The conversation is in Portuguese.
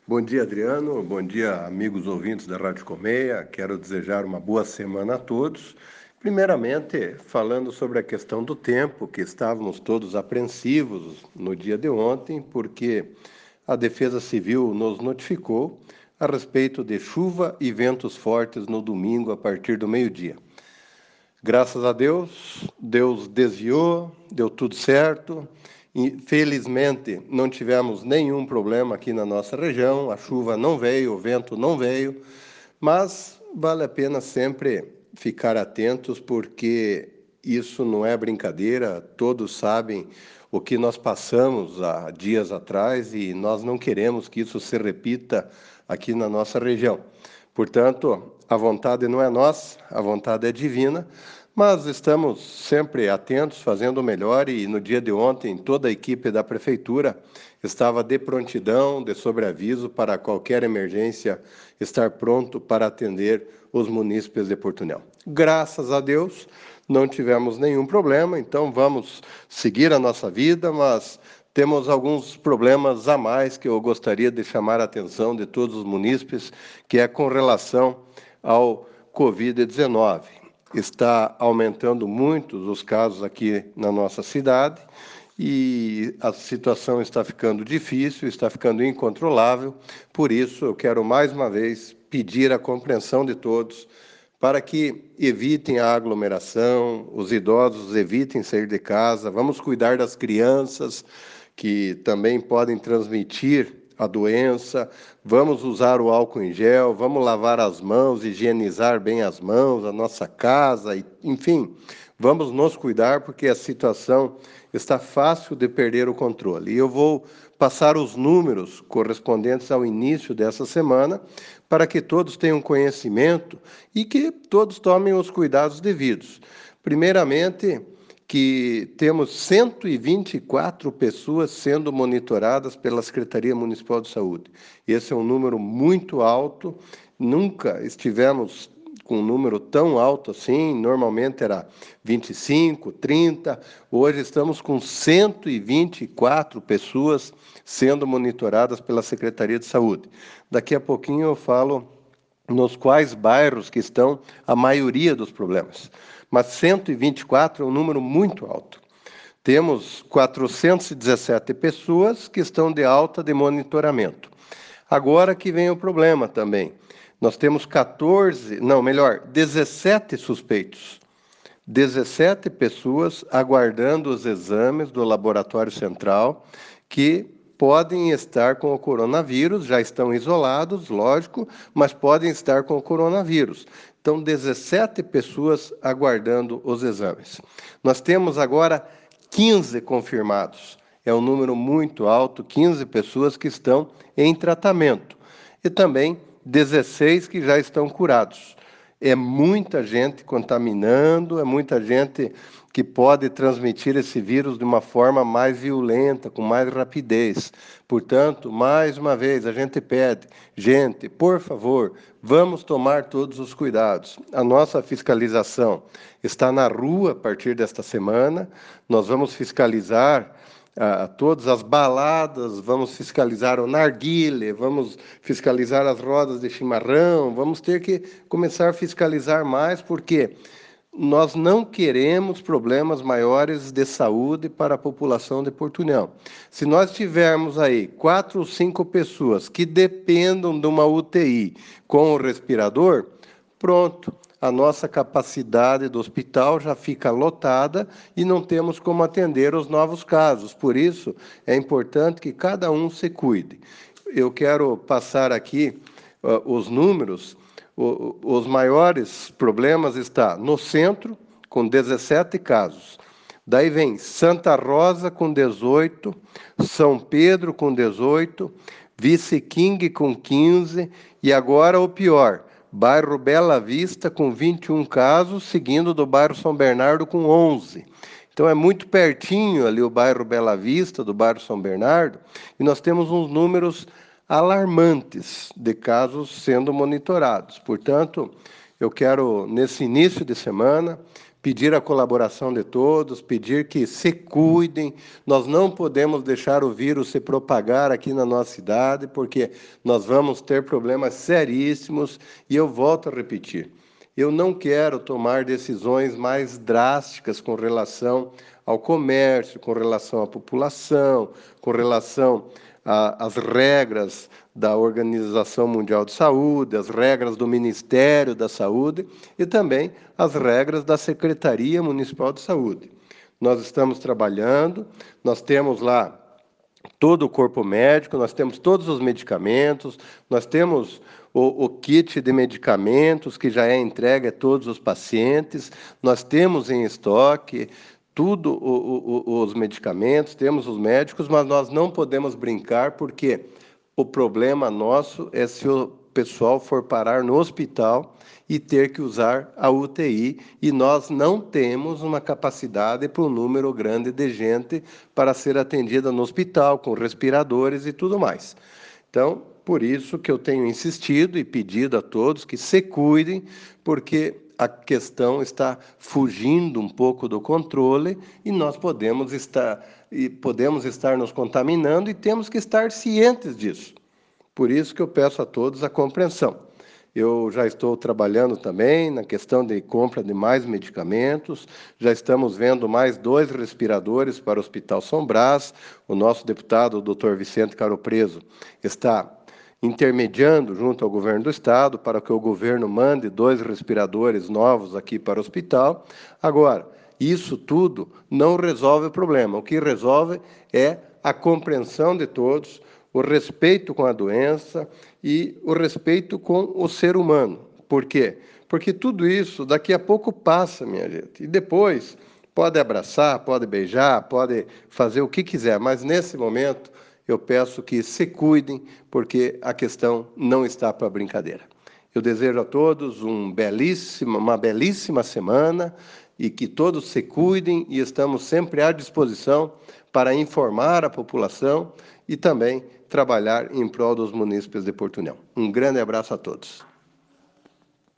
Bom dia, Adriano. Bom dia, amigos ouvintes da Rádio Colmeia. Quero desejar uma boa semana a todos. Primeiramente, falando sobre a questão do tempo, que estávamos todos apreensivos no dia de ontem, porque a Defesa Civil nos notificou a respeito de chuva e ventos fortes no domingo a partir do meio-dia. Graças a Deus, Deus desviou, deu tudo certo. Felizmente, não tivemos nenhum problema aqui na nossa região, a chuva não veio, o vento não veio, mas vale a pena sempre ficar atentos, porque isso não é brincadeira, todos sabem o que nós passamos há dias atrás e nós não queremos que isso se repita aqui na nossa região. Portanto, a vontade não é nossa, a vontade é divina, mas estamos sempre atentos, fazendo o melhor, e no dia de ontem toda a equipe da Prefeitura estava de prontidão, de sobreaviso para qualquer emergência, estar pronto para atender os munícipes de Portunhol. Graças a Deus, não tivemos nenhum problema, então vamos seguir a nossa vida, mas temos alguns problemas a mais que eu gostaria de chamar a atenção de todos os munícipes, que é com relação ao Covid-19. Está aumentando muito os casos aqui na nossa cidade e a situação está ficando difícil, está ficando incontrolável. Por isso, eu quero mais uma vez pedir a compreensão de todos para que evitem a aglomeração, os idosos evitem sair de casa, vamos cuidar das crianças, que também podem transmitir a doença, vamos usar o álcool em gel, vamos lavar as mãos, higienizar bem as mãos, a nossa casa, enfim, vamos nos cuidar, porque a situação está fácil de perder o controle. E eu vou passar os números correspondentes ao início dessa semana, para que todos tenham conhecimento e que todos tomem os cuidados devidos. Primeiramente, que temos 124 pessoas sendo monitoradas pela Secretaria Municipal de Saúde. Esse é um número muito alto, nunca estivemos com um número tão alto assim, normalmente era 25, 30, hoje estamos com 124 pessoas sendo monitoradas pela Secretaria de Saúde. Daqui a pouquinho eu falo nos quais bairros que estão a maioria dos problemas. Mas 124 é um número muito alto. Temos 417 pessoas que estão de alta de monitoramento. Agora que vem o problema também. Nós temos 17 suspeitos. 17 pessoas aguardando os exames do Laboratório Central, que podem estar com o coronavírus, já estão isolados, lógico, mas podem estar com o coronavírus. Então, 17 pessoas aguardando os exames. Nós temos agora 15 confirmados. É um número muito alto, 15 pessoas que estão em tratamento. E também 16 que já estão curados. É muita gente contaminando, é muita gente que pode transmitir esse vírus de uma forma mais violenta, com mais rapidez. Portanto, mais uma vez, a gente pede, gente, por favor, vamos tomar todos os cuidados. A nossa fiscalização está na rua a partir desta semana, nós vamos fiscalizar todas as baladas, vamos fiscalizar o narguilé, vamos fiscalizar as rodas de chimarrão, vamos ter que começar a fiscalizar mais, porque nós não queremos problemas maiores de saúde para a população de Portunhol. Se nós tivermos aí 4 ou 5 pessoas que dependam de uma UTI com o respirador, pronto, a nossa capacidade do hospital já fica lotada e não temos como atender os novos casos. Por isso, é importante que cada um se cuide. Eu quero passar aqui os números. Os maiores problemas estão no centro, com 17 casos. Daí vem Santa Rosa com 18, São Pedro com 18, Vice King com 15 e agora o pior, bairro Bela Vista com 21 casos, seguindo do bairro São Bernardo com 11. Então é muito pertinho ali o bairro Bela Vista, do bairro São Bernardo, e nós temos uns números alarmantes de casos sendo monitorados. Portanto, eu quero, nesse início de semana, pedir a colaboração de todos, pedir que se cuidem. Nós não podemos deixar o vírus se propagar aqui na nossa cidade, porque nós vamos ter problemas seríssimos. E eu volto a repetir, eu não quero tomar decisões mais drásticas com relação ao comércio, com relação à população, com relação às regras da Organização Mundial de Saúde, as regras do Ministério da Saúde e também as regras da Secretaria Municipal de Saúde. Nós estamos trabalhando, nós temos lá todo o corpo médico, nós temos todos os medicamentos, nós temos o kit de medicamentos que já é entregue a todos os pacientes, nós temos em estoque tudo os medicamentos, temos os médicos, mas nós não podemos brincar porque o problema nosso é se o pessoal for parar no hospital e ter que usar a UTI, e nós não temos uma capacidade para um número grande de gente para ser atendida no hospital, com respiradores e tudo mais. Então, por isso que eu tenho insistido e pedido a todos que se cuidem, porque a questão está fugindo um pouco do controle e nós podemos estar nos contaminando e temos que estar cientes disso. Por isso que eu peço a todos a compreensão. Eu já estou trabalhando também na questão de compra de mais medicamentos, já estamos vendo mais 2 respiradores para o Hospital São Brás. O nosso deputado, o Dr. Vicente Caro Preso, está intermediando junto ao governo do estado para que o governo mande 2 respiradores novos aqui para o hospital. Agora, isso tudo não resolve o problema. O que resolve é a compreensão de todos, o respeito com a doença e o respeito com o ser humano. Por quê? Porque tudo isso daqui a pouco passa, minha gente. E depois pode abraçar, pode beijar, pode fazer o que quiser, mas nesse momento eu peço que se cuidem, porque a questão não está para brincadeira. Eu desejo a todos uma belíssima semana e que todos se cuidem, e estamos sempre à disposição para informar a população e também trabalhar em prol dos munícipes de Porto União. Um grande abraço a todos.